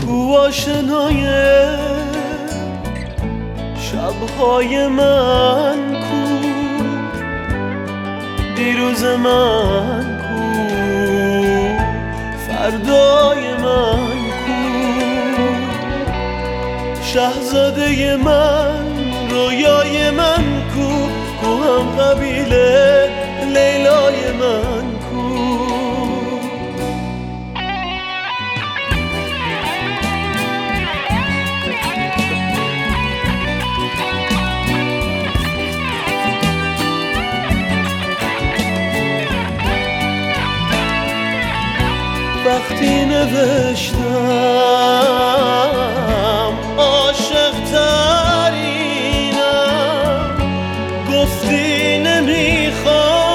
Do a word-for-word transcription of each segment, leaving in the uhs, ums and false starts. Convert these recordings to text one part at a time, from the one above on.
کو آشنای شبهای من کو، دیروز من کو، فردای من کو، شهزاده من، رویای من کو، کو هم قبیله لیلای من کو. وقتی نوشتم عاشق ترینم، گفتی نمیخوام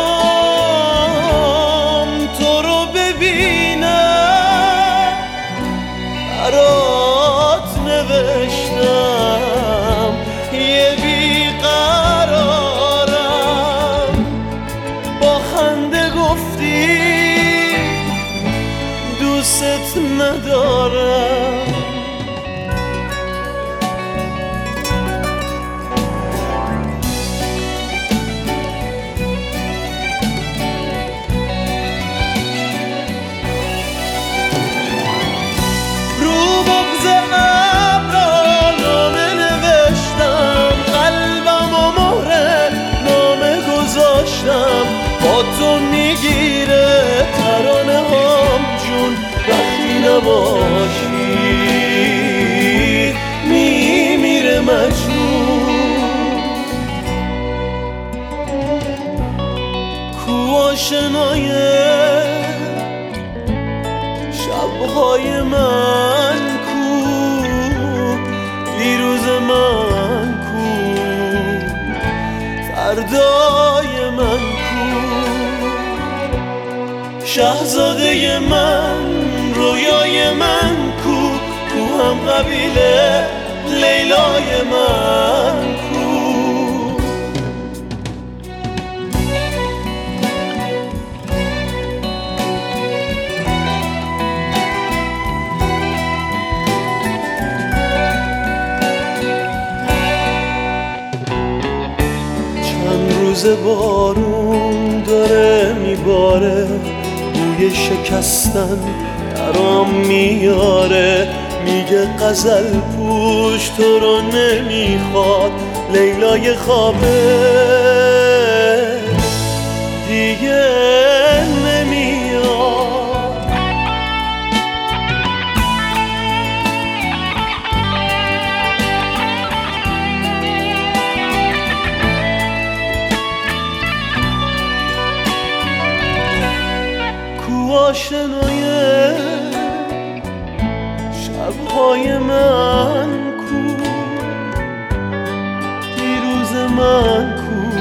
تو رو ببینم، برات نوشتم یه بیقرارم، با خنده گفتی دوست ندارم. رو بغض ابرا نامه نوشتم، قلبم و مهر نامه گذاشتم، با تو میگیره ترانه هم جون، وقتی نباشی میمیره مجنون. کو آشنای شبهای من کو، دیروز من کو، فردای من کو، شهزاده من، رویای من کو، کو هم قبیله لیلای من کو. چند روز بارون داره میباره، بوی شکستن درام میاره، میگه غزل پوش تو رو نمیخواد، لیلای خوابه دیگه نمیاد. کو آشنای شبهای من کو، دیروز من کو،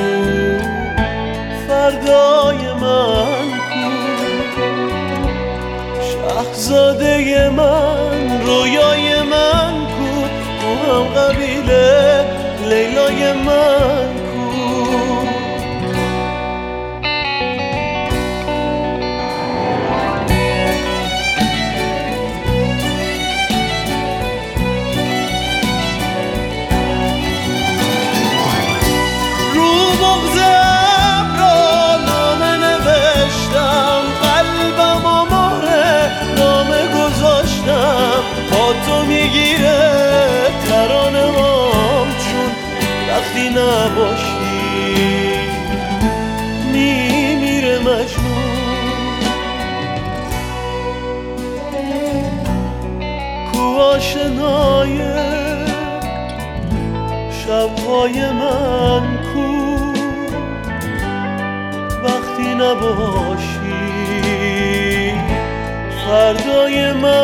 فردای من کو، شهزاده من، رویای من کو، کو هم قبیله لیلای من کو. با تو میگیره ترانه هم چون، وقتی نباشی میمیره مجنون. کو آشنای شبهای من کو، وقتی نباشی فردای من